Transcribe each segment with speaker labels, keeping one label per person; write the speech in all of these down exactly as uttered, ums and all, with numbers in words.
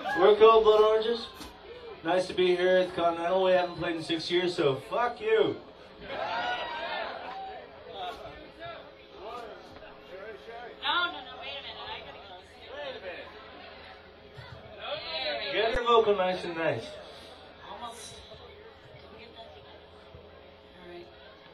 Speaker 1: We're Cold Blood Oranges. Nice to be here at the Continental. We haven't played in six years, so fuck you.
Speaker 2: No, no, no, wait a minute. I gotta go.
Speaker 1: Wait a minute. Get your vocal nice and nice.
Speaker 2: Almost. Get that together. All right.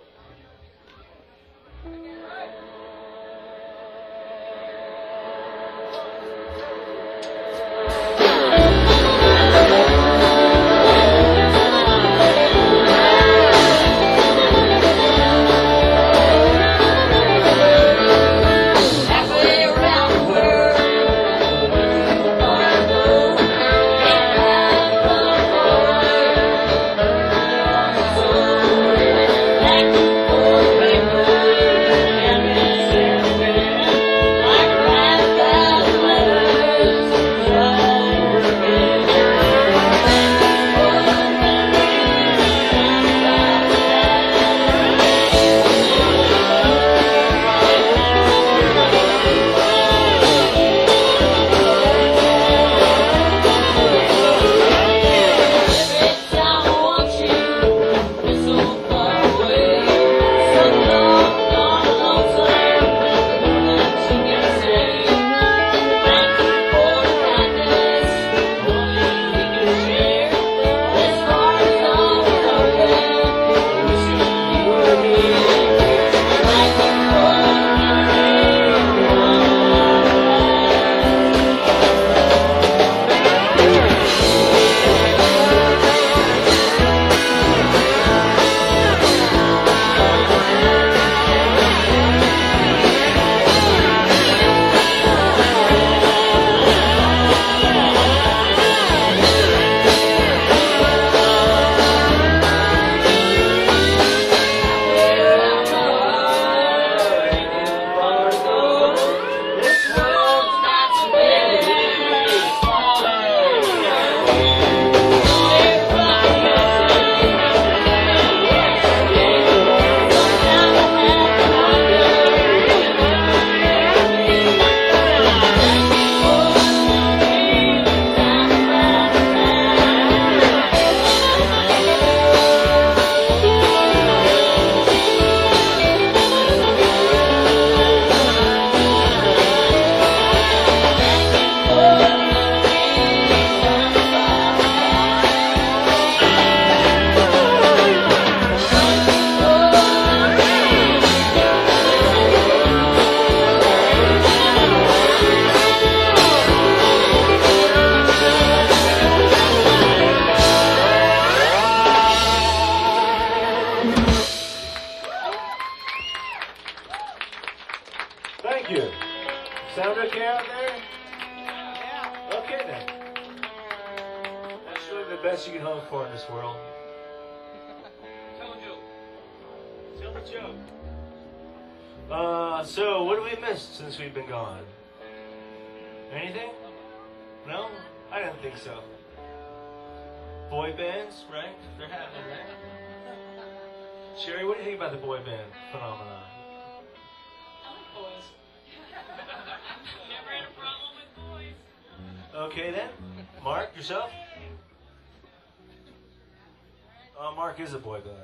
Speaker 1: Thank you. Sound okay out there? Okay then. That's really the best you can hope for in this world. Tell a joke. Tell a joke. Uh, so what have we missed since we've been gone? Anything? No? I didn't think so. Boy bands, right? They're happening there. Sherry, what do you think about the boy band phenomenon?
Speaker 2: Boys. Never had a problem with boys.
Speaker 1: Okay then. Mark, yourself? Uh, Mark is a boy band.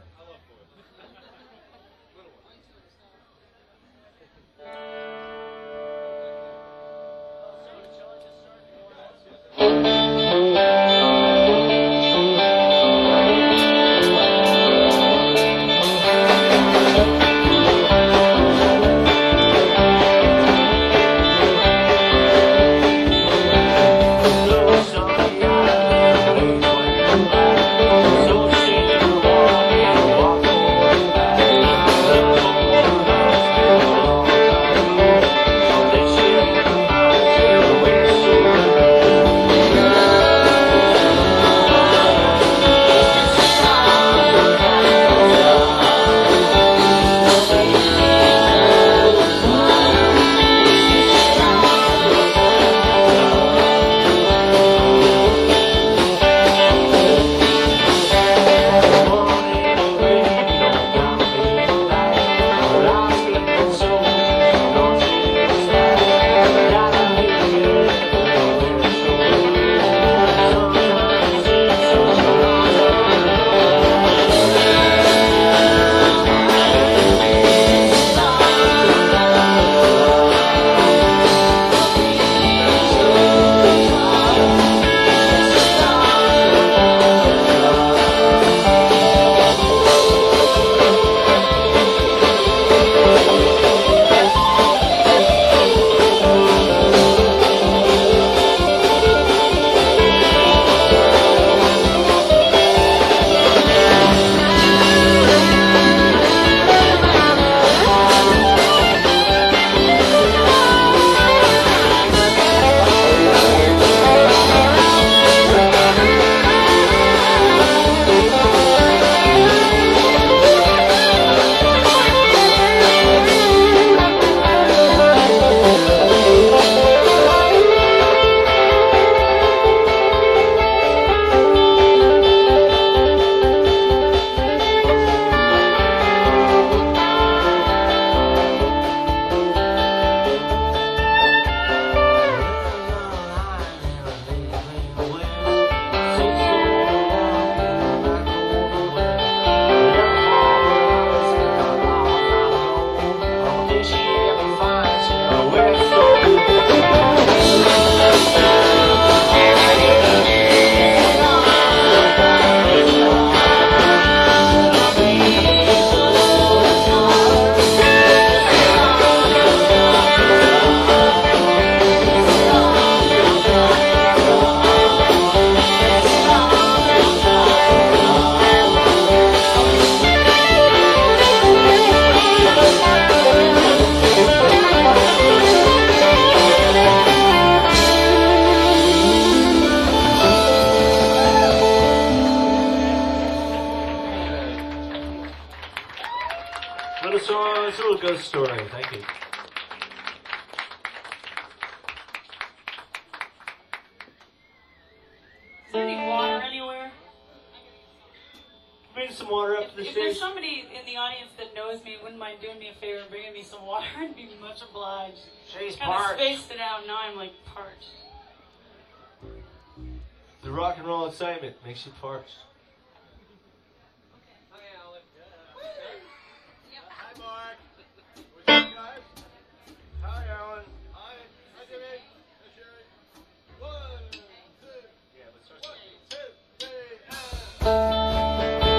Speaker 3: Thank you.
Speaker 1: ghost story. Thank you.
Speaker 2: Is there any water anywhere?
Speaker 1: Bring some water up
Speaker 2: If,
Speaker 1: to the
Speaker 2: if
Speaker 1: stage.
Speaker 2: there's somebody in the audience that knows me, wouldn't mind doing me a favor and bringing me some water, I'd be much obliged.
Speaker 1: She's
Speaker 2: Kind of
Speaker 1: parched.
Speaker 2: spaced it out. Now I'm like parched.
Speaker 1: The rock and roll excitement makes you parched.
Speaker 3: Hi, Mark. What's up, guys? Hi, Alan. Hi. Hi, Jimmy. Hi, Sherry. One, two. Yeah, let's start. One, two, three, and...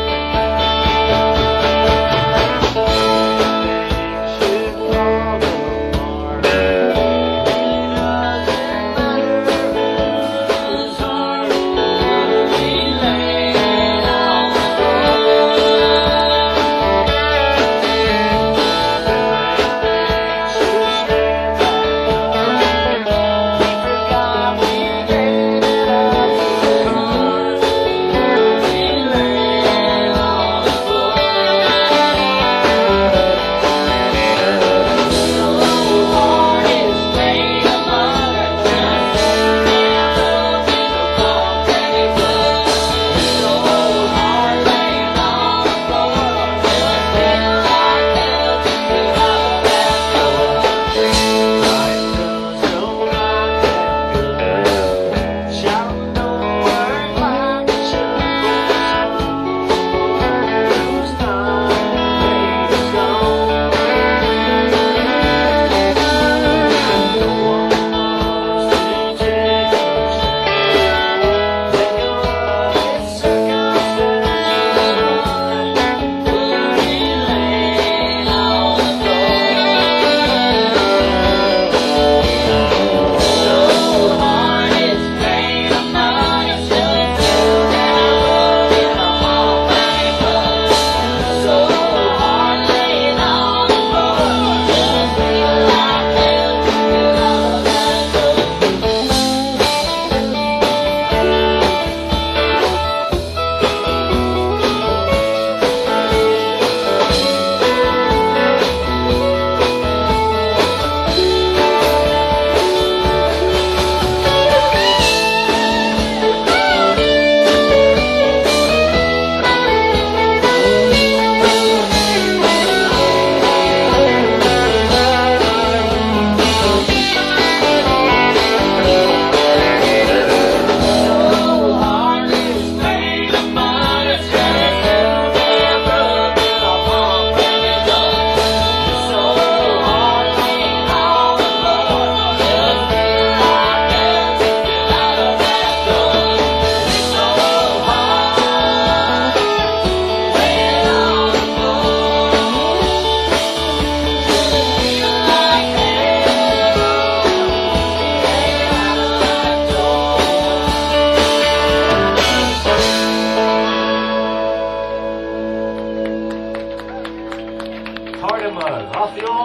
Speaker 1: Off the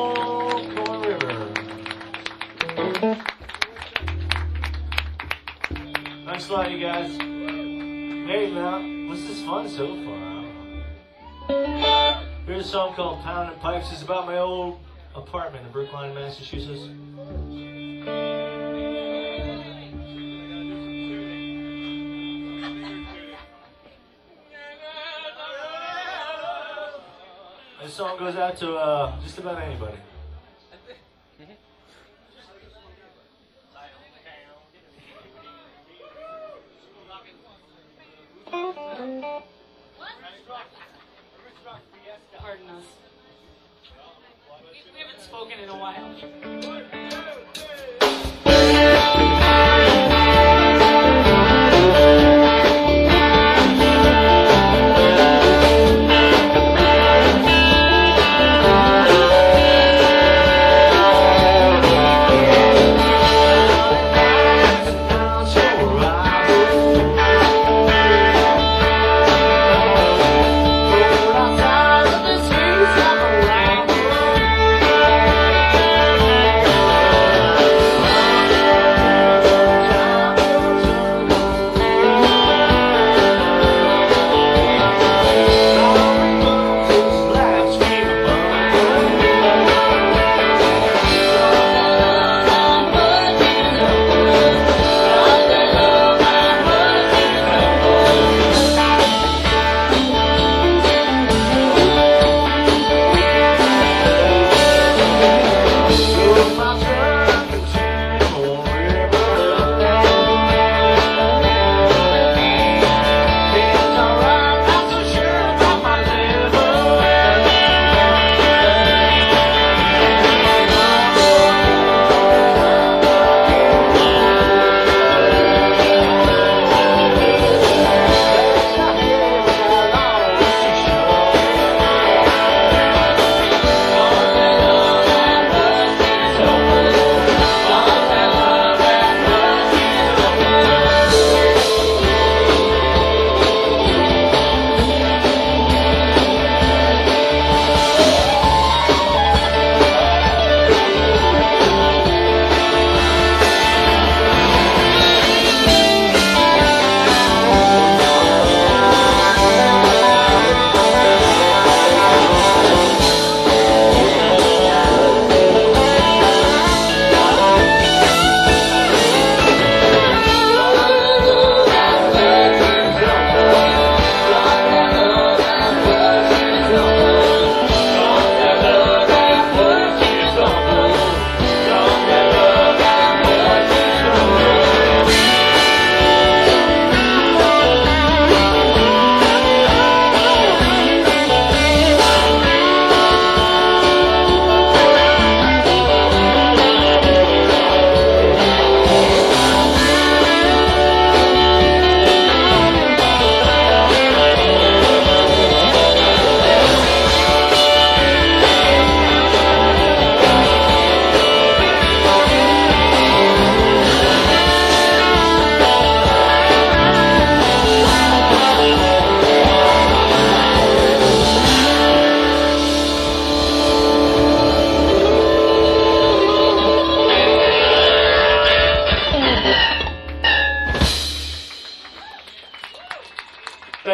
Speaker 1: old Corn River. Thanks a lot, you guys. Hey, man, was this fun so far? I don't know. Here's a song called Poundin' Pipes. It's about my old apartment in Brookline, Massachusetts. This song goes out to uh, just about anybody.
Speaker 2: Pardon us. We, we haven't spoken in a while.
Speaker 3: Outside of the streets of Orlando,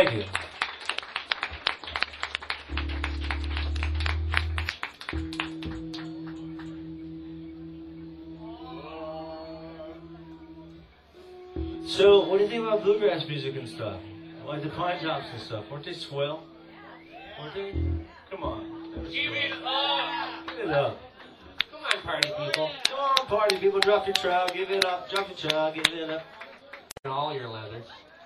Speaker 1: Thank you. So, what do you think about bluegrass music and stuff? Like the Pine Tops and stuff. Weren't they swell? Weren't they? Come on.
Speaker 4: Give it up!
Speaker 1: Give it up.
Speaker 4: Come on, party people.
Speaker 1: Come on, party people. Drop your trowel. Give it up. Drop your trowel. Give it up.
Speaker 4: All your leathers.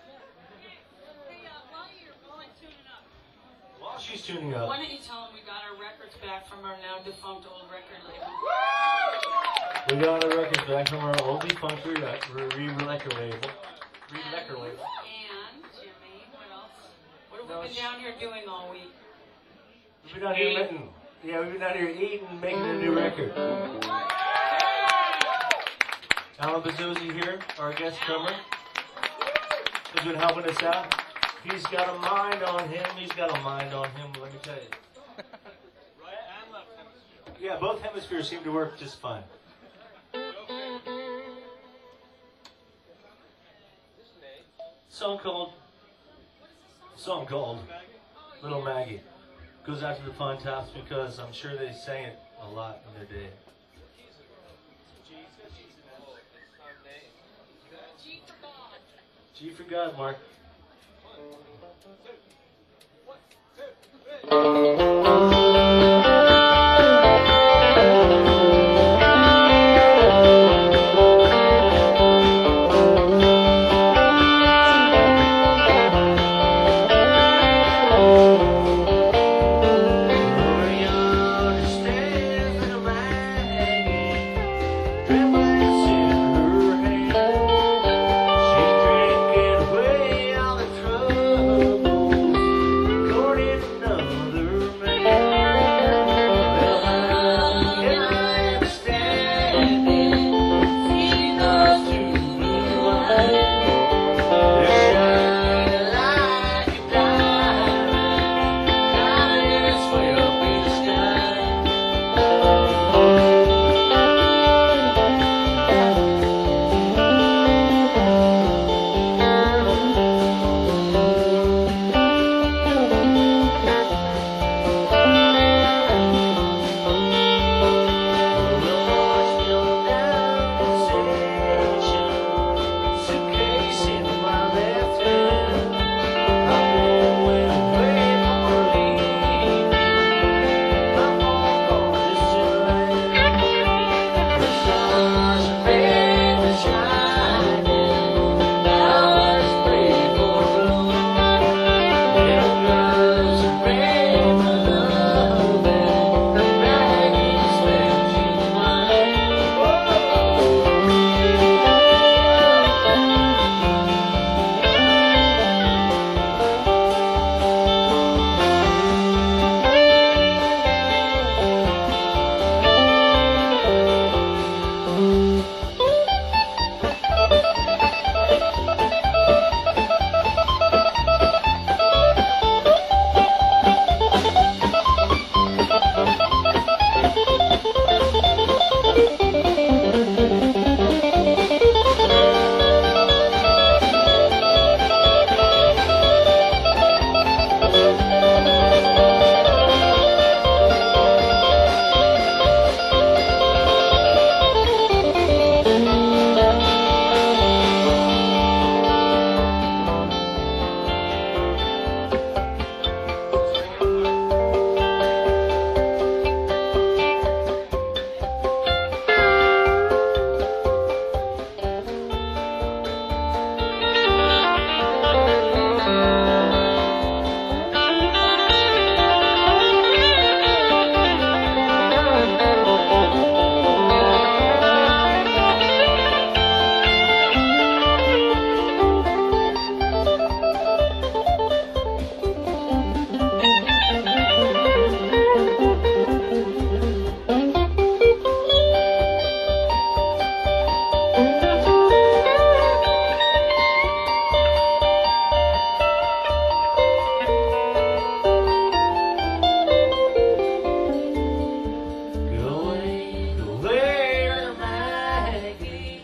Speaker 1: While she's tuning up.
Speaker 2: Why don't you tell them we got our records back from our now defunct old record label?
Speaker 1: We got our records back from our old defunct re-record label. Re-record label.
Speaker 2: And, Jimmy, what else? What have
Speaker 1: No,
Speaker 2: we been
Speaker 1: it's-
Speaker 2: down here doing all week?
Speaker 1: We've been out here eating. Yeah, we've been out here eating and making a new record. Alan Bazuzzi here, our guest drummer, has been helping us out. He's got a mind on him. He's got a mind on him, let me tell you. Yeah, both hemispheres seem to work just fine. Song called, song called Little Maggie. Goes out to the Pine Tops because I'm sure they sang it a lot in their day. G for God, Mark.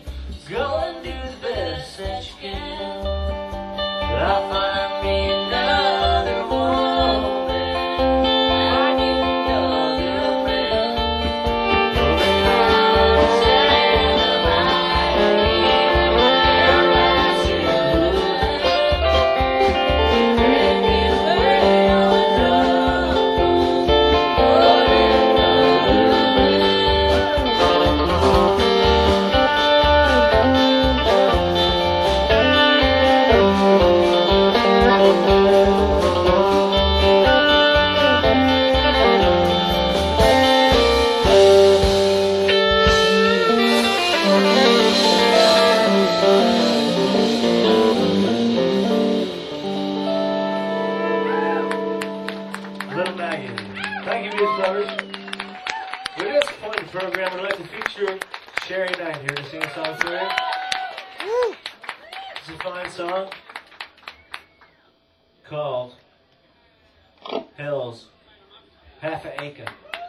Speaker 1: I find me now. It's a fine song called Hell's Half a Acre.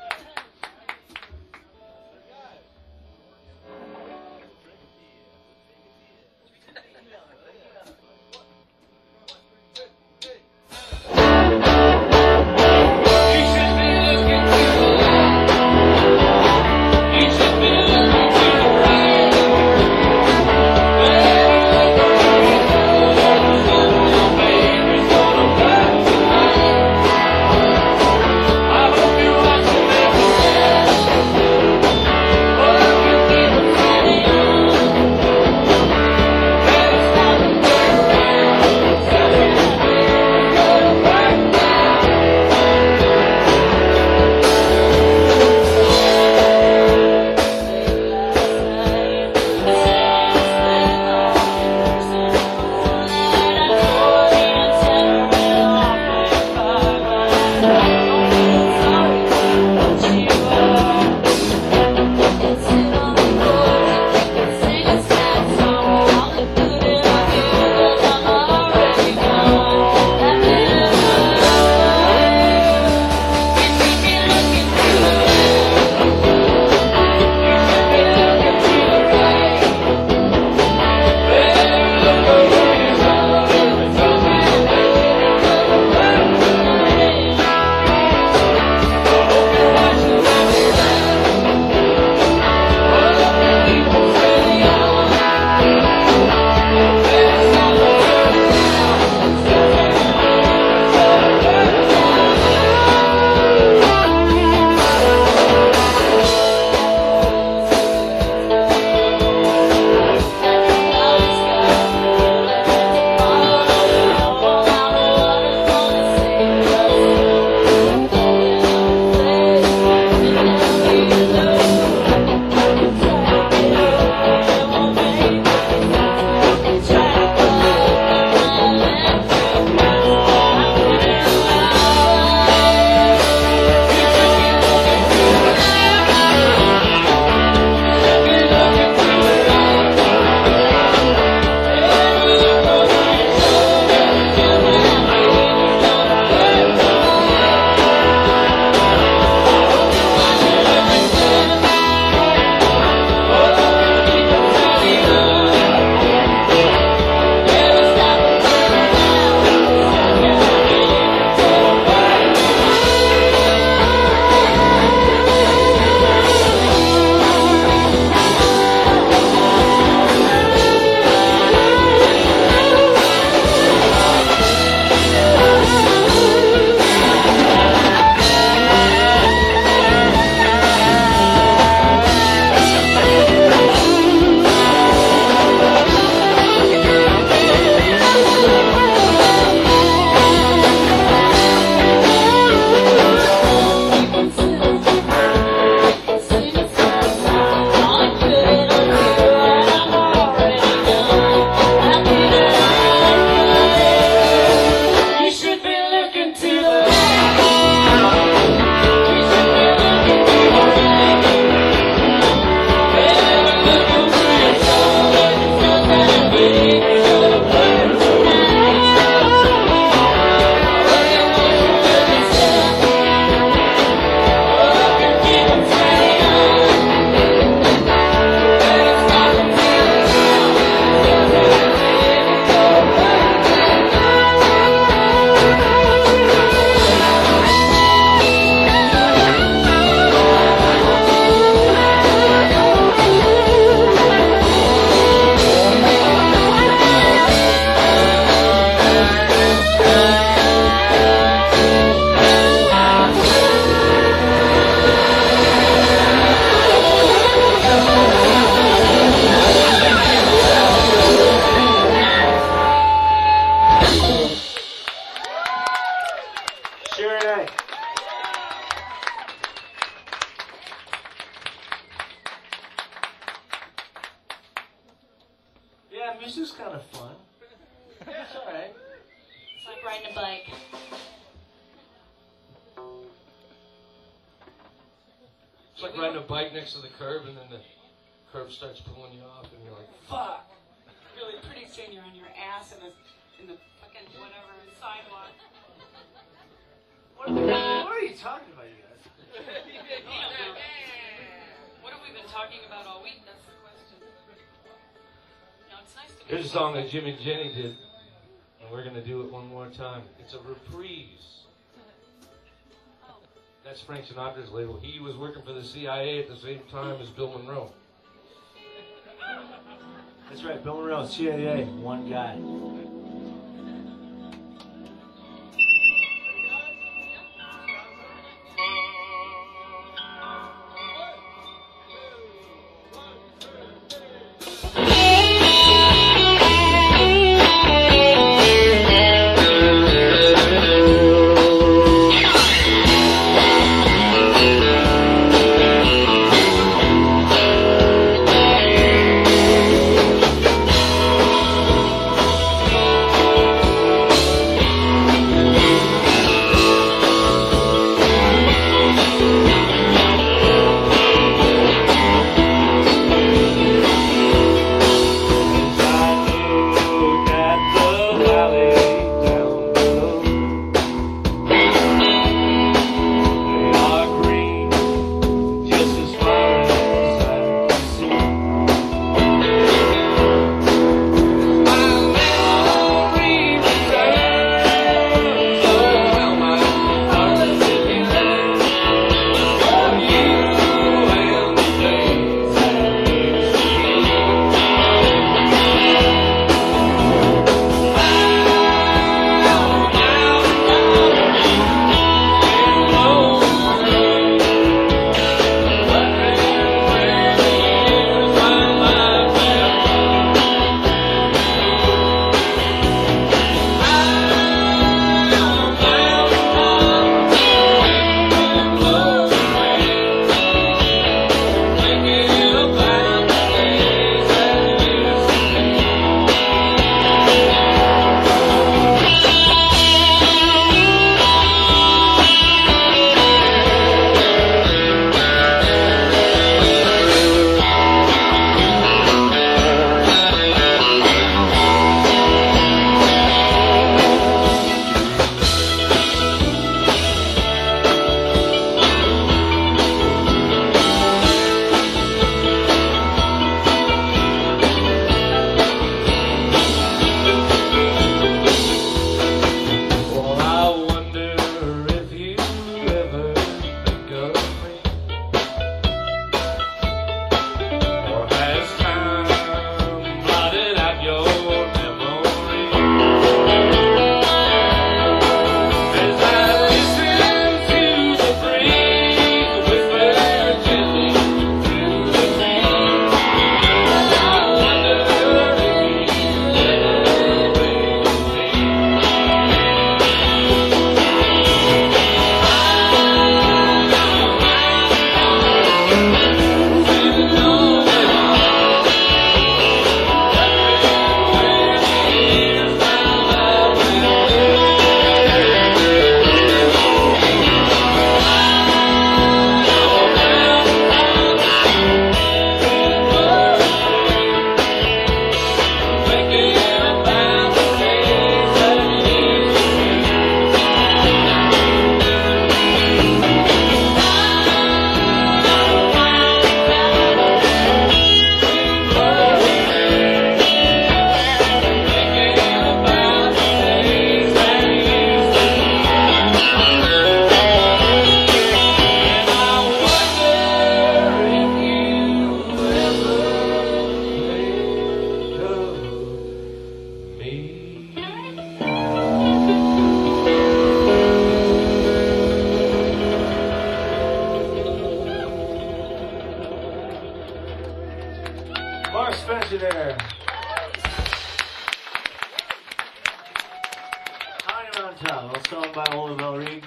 Speaker 1: Yeah, music's kind of fun. It's alright.
Speaker 2: It's like riding a bike.
Speaker 4: It's like riding a bike next to the curb and then the curb starts pulling you off and you're like, fuck!
Speaker 2: really pretty soon you're on your ass in the, in the fucking whatever sidewalk.
Speaker 1: What are, what are you talking about, you guys?
Speaker 2: What have we been talking about all week? That's the question. No, it's nice to be
Speaker 5: Here's a song that Jimmy and Jenny did, and we're going to do it one more time. It's a reprise. That's Frank Sinatra's label. He was working for the C I A at the same time as Bill Monroe.
Speaker 1: That's right, Bill Monroe, C I A, one guy. Spencer there. Hiding Around Town, a song by Oliver Reed.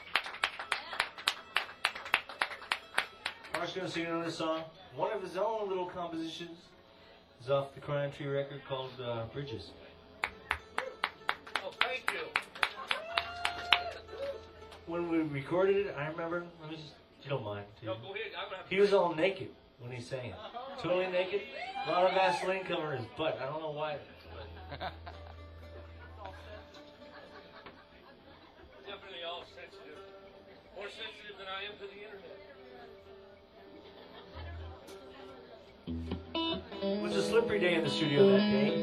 Speaker 1: Mark's going to sing another song. One of his own little compositions is off the Crying Tree record called uh, Bridges.
Speaker 3: Oh, thank you.
Speaker 1: When we recorded it, I remember, let me just, if you don't mind. Too.
Speaker 3: No, go ahead. I'm gonna have to
Speaker 1: He was all naked when he sang it. Totally naked. A lot of Vaseline covering his butt. I don't know why.
Speaker 5: Definitely all sensitive. More sensitive than I am to the internet.
Speaker 1: It was a slippery day in the studio that day.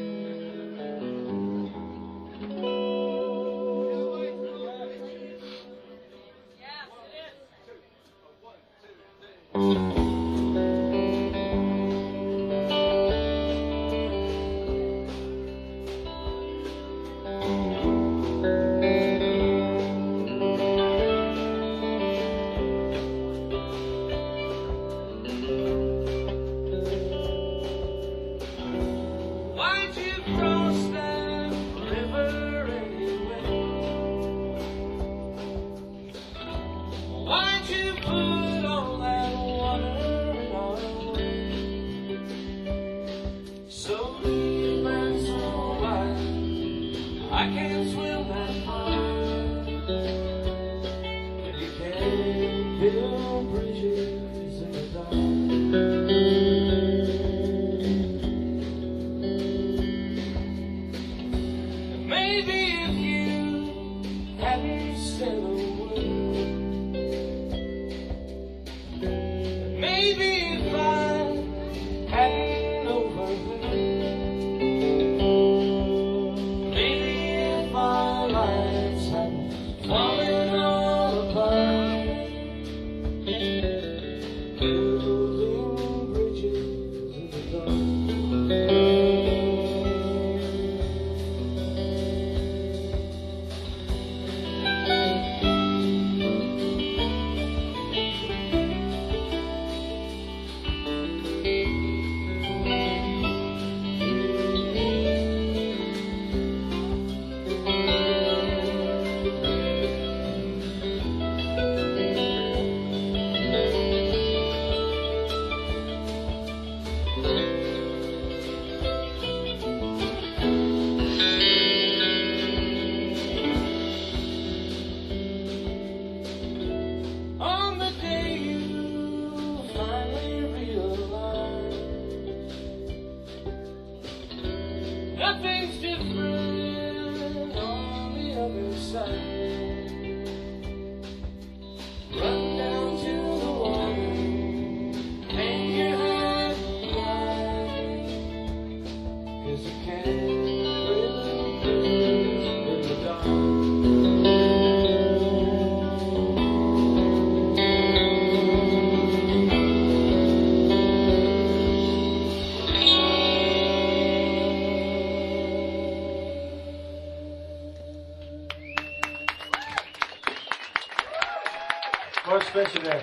Speaker 1: Mark Spencer there.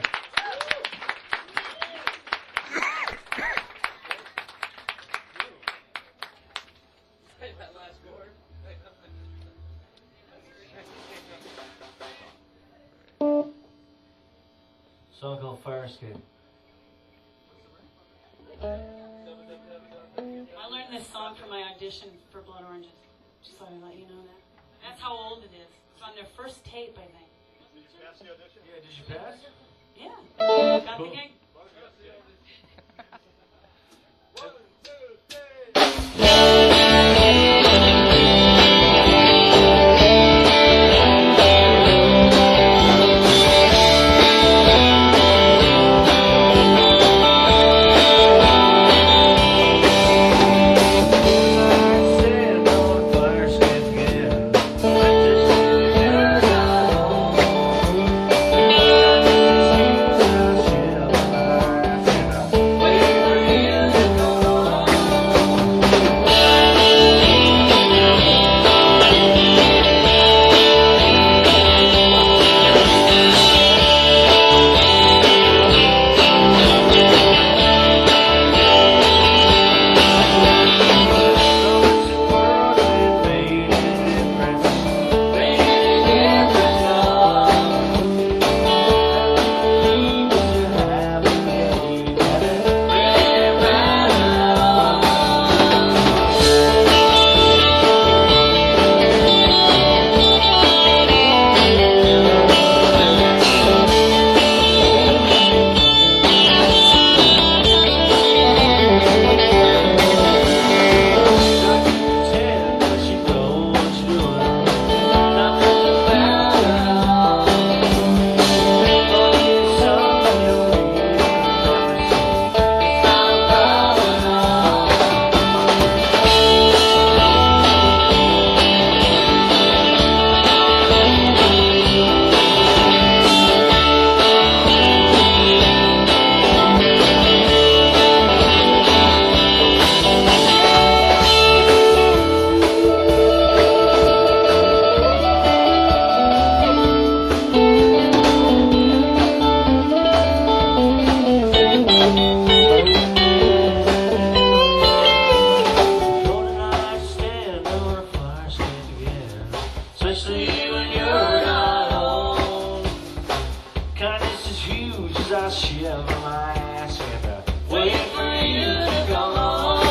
Speaker 1: Song called Fire Escape.
Speaker 2: I learned this song for my audition for Blood Oranges. Just thought I'd let you know that. That's how old it is. It's on their first tape, I think.
Speaker 3: Did you pass the audition?
Speaker 1: Yeah, did you pass?
Speaker 2: Yeah. Got the gig.
Speaker 3: One, two, three.
Speaker 6: Wait for you to go on.
Speaker 1: especially when you're not home. Kindness is huge as I shiver my ass and I wait for you to come home.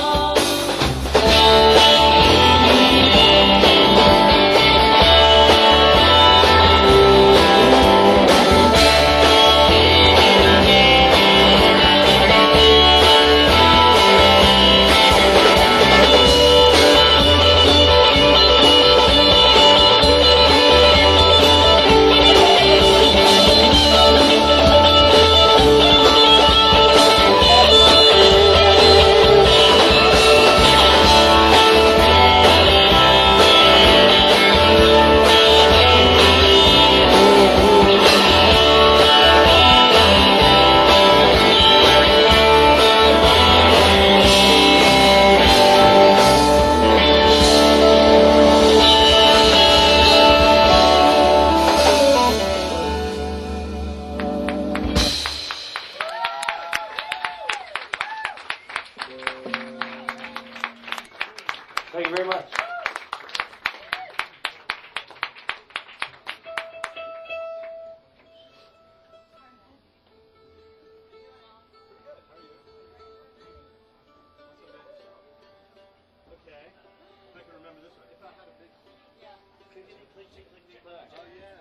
Speaker 1: Thank you very much.
Speaker 3: Okay. I can remember this one. If I had a big.
Speaker 2: Yeah.
Speaker 3: Oh, yeah.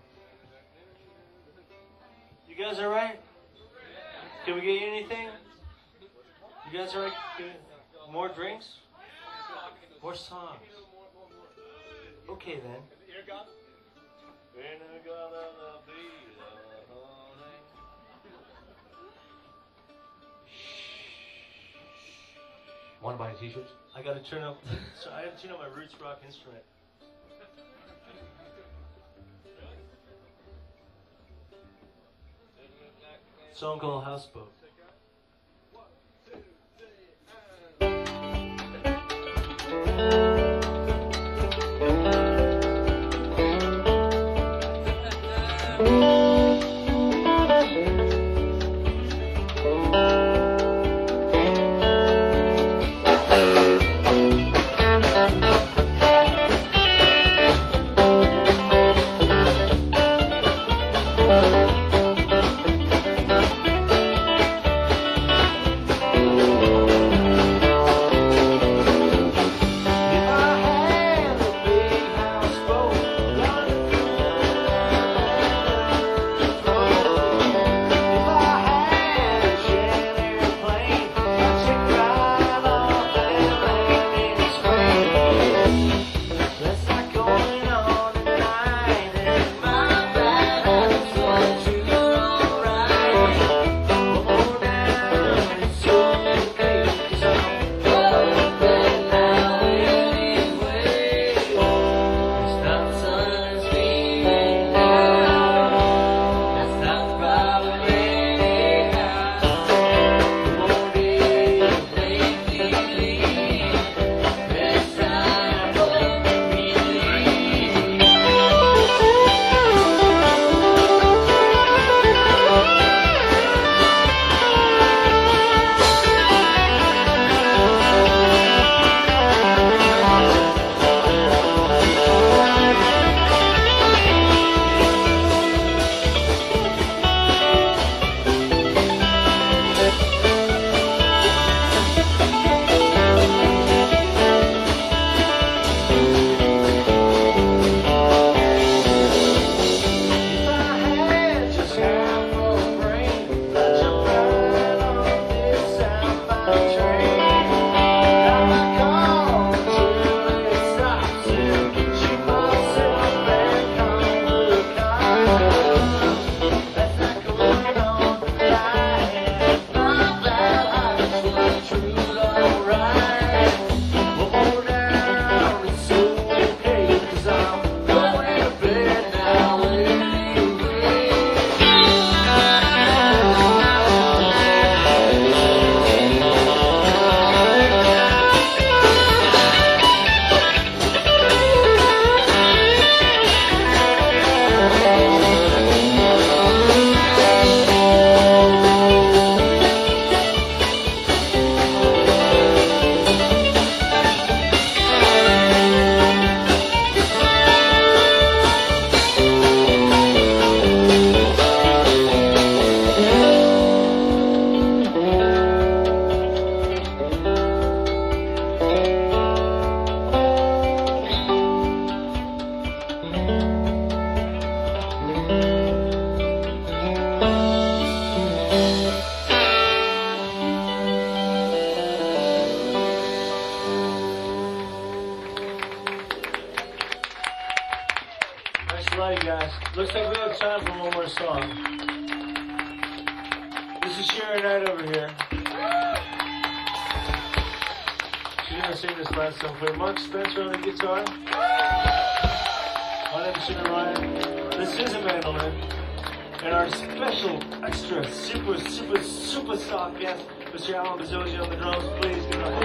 Speaker 1: You guys all right? Can we get you anything? You guys all right? Can we- More drinks? More songs? Okay then.
Speaker 3: Ear gun?
Speaker 1: Want to buy t-shirts? I gotta turn up. So I have to turn up my roots rock instrument. Song called Houseboat. love you guys. Looks like we have time for one more song. This is Sharon Knight over here. She's gonna sing this last song for you. Mark Spencer on the guitar. My name is Shinner Ryan. This is a mandolin. And our special, extra, super, super, super soft guest, Mister Alan Bazzosi on the drums. Please give it up.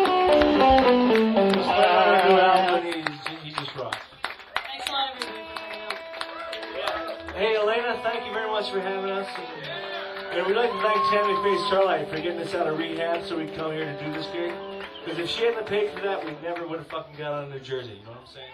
Speaker 1: He's playing on a new album, and he, he just rocks.
Speaker 2: Thanks a lot, everybody, for coming out.
Speaker 1: Hey, Elena, thank you very much for having us. And we'd like to thank Tammy Face Starlight for getting us out of rehab so we could come here to do this gig. Because if she hadn't paid for that, we never would have fucking got out of New Jersey. You know what I'm saying?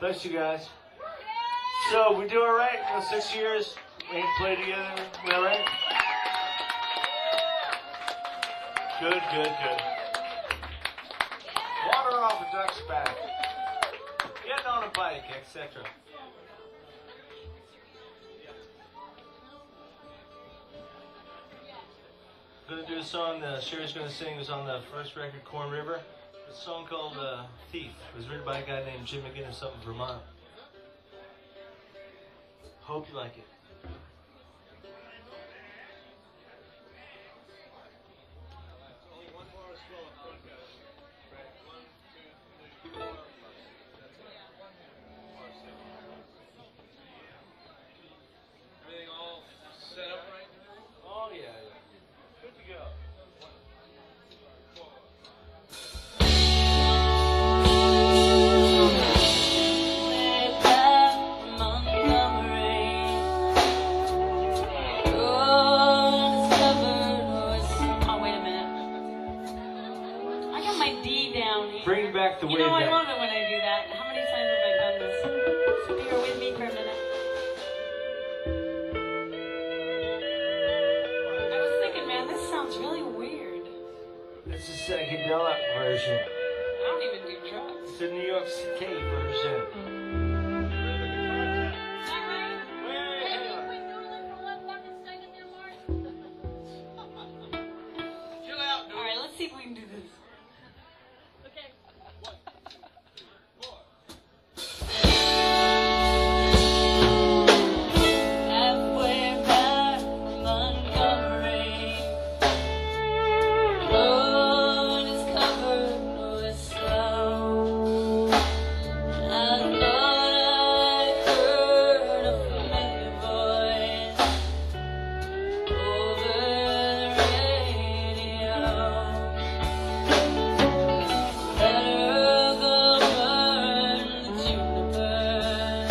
Speaker 1: Bless you guys. So, we do alright? You know, six years, we ain't played together. We alright? Good, good, good. Water off a duck's back. Getting on a bike, et cetera. I'm gonna do a song that Sherry's gonna sing. It was on the first record, Corn River. It's a song called uh, Thief. It was written by a guy named Jim McGinnis up in Vermont. Hope you like it.
Speaker 5: Everything all set up right now?
Speaker 1: Oh, yeah, yeah. Good to go. Bring back the
Speaker 2: You
Speaker 1: wave
Speaker 2: know, I
Speaker 1: back.
Speaker 2: love it when I do that. How many times have I done this? So bear with me for a minute. I was thinking, man, this sounds really weird.
Speaker 1: It's a psychedelic version.
Speaker 2: I don't even do drugs.
Speaker 1: It's a New York City version.
Speaker 2: Is that right?
Speaker 3: Chill out, dude.
Speaker 2: All right, let's see if we can do this. Halfway back Montgomery, road is covered with snow. I thought I heard a familiar voice over the radio. Better go burn the juniper.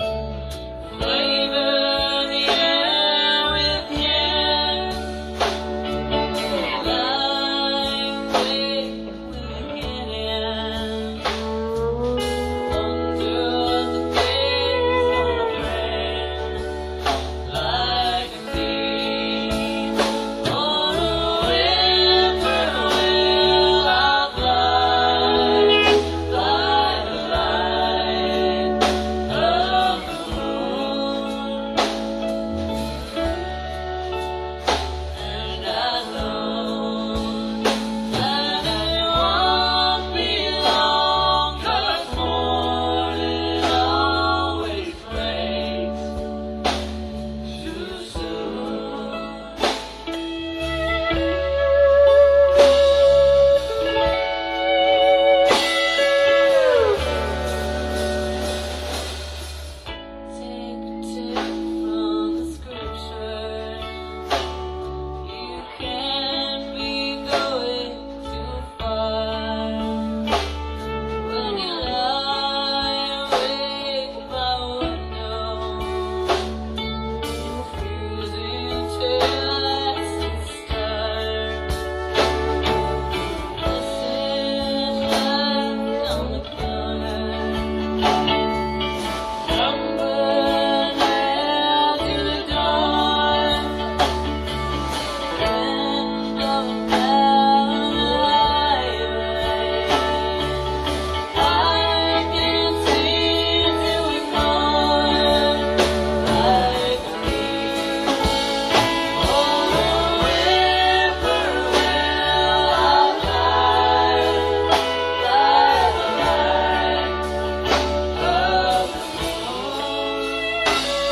Speaker 2: Flavor the air with jam. Like wake with a Gideon. Under the face on a friend. Like a thief on a whippoorwill, I'll fly, fly the light of the moon. And I know that it won't be long, 'cause morning always breaks too soon. Take a tip from the scriptures. You can't be going too far when you lie awake by window, refusing to ask the stars. This is life on the corner. Number nailed to the door. End of a bad highway. I can't seem to ignore. Like a leaf on a whippoorwill, I'll fly, fly the light of the moon.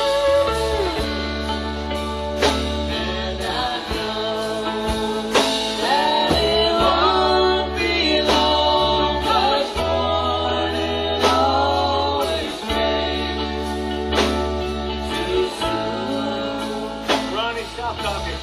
Speaker 2: And I know that it won't be long, 'cause morning always breaks too soon.
Speaker 1: Ronnie, stop talking.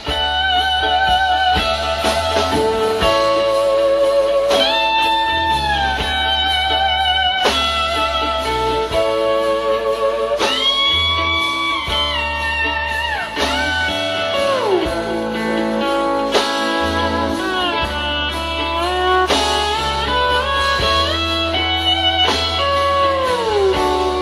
Speaker 2: Thank you.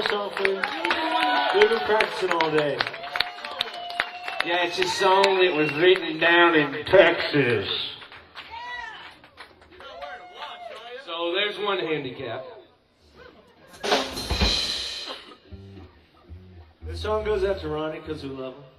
Speaker 1: more song for you? We've been practicing all day.
Speaker 5: Yeah, it's a song that was written down in Texas. So there's one handicap.
Speaker 1: This song goes out to Ronnie because we love him.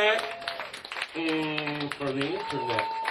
Speaker 6: back mm, for the internet.